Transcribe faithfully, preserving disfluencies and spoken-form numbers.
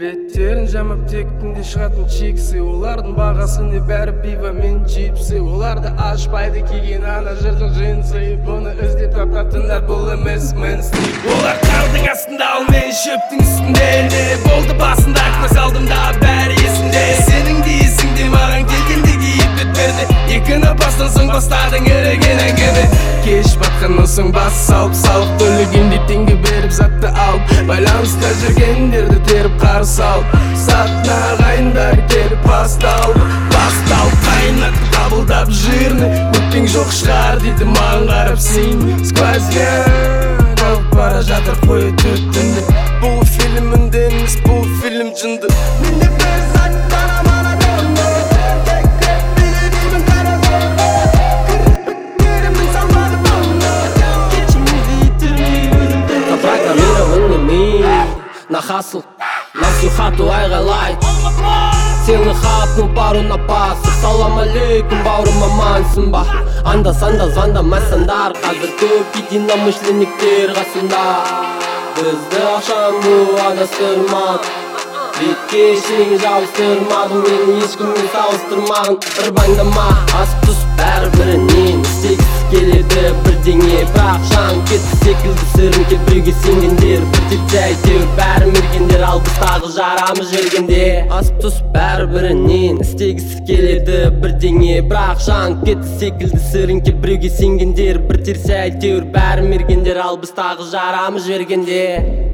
беттерін жамап тектінде шығатын чиксі, олардың бағасы не бәрі пиво мен чипсы. Оларды ашпайды киген ана жырдың джинсы, бұны іздеп таптатындар бұл емес мейнстрим. Олар қардың астында, ал мен шөптің үстінде. Не болды басында көз алдымда бәрі есімде. Сенің де есіңде маған келгенде киіп бетперде. Екіні бастан соң бастадың ереген әңгіме. Кеш батқаннан соң бас салып, салық төлеген деп теңге беріп затты алып, байланыста жүргендерді теріп қарсы алып, сатына ағайындар келіп басталды. Басталып қайнатып қабылдап жирны, өтпең жоқ шығар дейді маған қарап сен. Сквозняк алып бара жатыр қойы түттінді. Бұл фильм үнді емес, бұл фильм жынды. Менде бір зат бана мана донды, тек біле деймін қара зонды. Кірпіктерімнің салмағы тонды, кешімді итермей өзімді. Запрограммированный мир на хасл, на всю хату айғайлай. Сені хатның пару напасы. Салам алейкум бауырым, амансың ба? Анда-санда звондамайсыңдар, қазір көп единомышленниктер қасымда. Бізді ақшам бұл адастырмады, бетке ештеңе жабыстырмадың, мені ешкіммен салыстырмағын. Ырбаңдама, асып-түсіп бәрі-бірінен істегісі келеді бірдеңе, бірақ жан кетті секілді сырын біреуге сенгендер. Бір тепсе әйтеуір бәрі мергендер, ал біз тағы жарамыз жергенде. Асып-түсіп бәрі-бірінен істегісі келеді бірдеңе, бірақ жан кетті секілді сырын біреуге сенгендер. Бір терсе әйтеуір бәрі мергендер, ал біз тағы жарамыз жергенде.